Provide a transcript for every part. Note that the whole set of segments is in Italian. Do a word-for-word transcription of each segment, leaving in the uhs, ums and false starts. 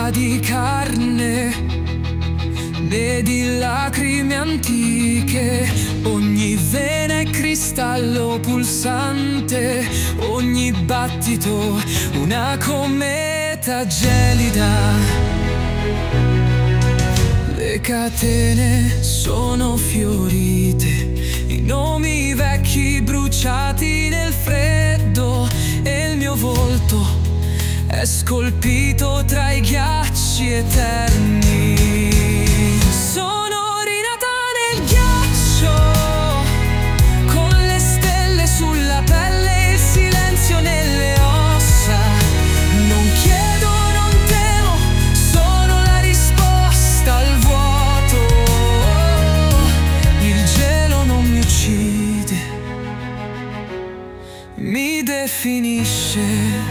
fatta di carne, né di lacrime antiche. Ogni vena è cristallo pulsante, ogni battito una cometa gelida. Le catene sono fiorite, i nomi vecchi bruciati nel freddo, e il mio volto è scolpito tra i ghiacci eterni. Sono rinata nel ghiaccio, con le stelle sulla pelle e il silenzio nelle ossa. Non chiedo, non temo, sono la risposta al vuoto. Il gelo non mi uccide, mi definisce.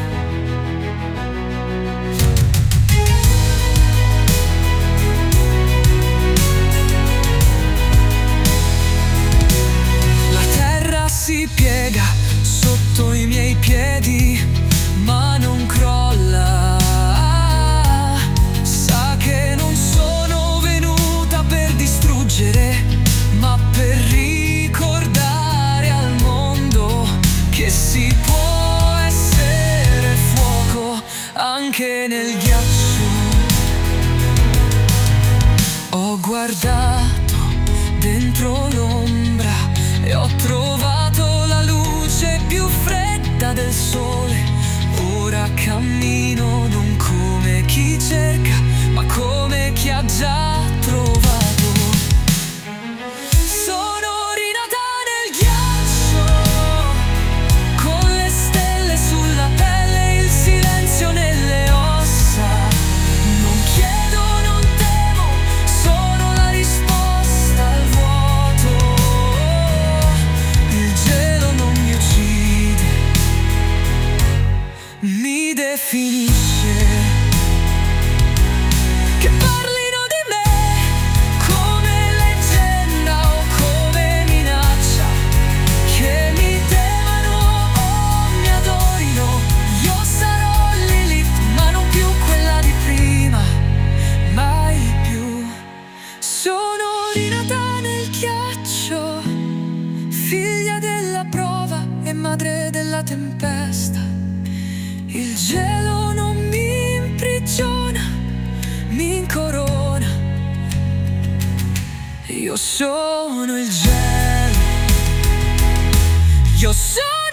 Si piega sotto i miei piedi, ma non crolla. Sa che non sono venuta per distruggere, ma per ricordare al mondo che si può essere fuoco anche nel ghiaccio. Ho guardato dentro l'ombra e ho trovato più fredda del sole. Ora cammino non come chi cerca, ma come chi ha già trovato. Sono rinata nel ghiaccio, con le stelle sulla pelle e il silenzio nelle ossa. Non chiedo, non temo, sono la risposta al vuoto. Il gelo non mi uccide, mi definisce. Che parlino di me come leggenda o come minaccia, che mi temano o mi adorino. Io sarò Lilith, ma non più quella di prima, mai più. Sono rinata nel ghiaccio, figlia della prova e madre della tempesta. Il gelo non mi imprigiona, mi incorona. Io sono il gelo, io sono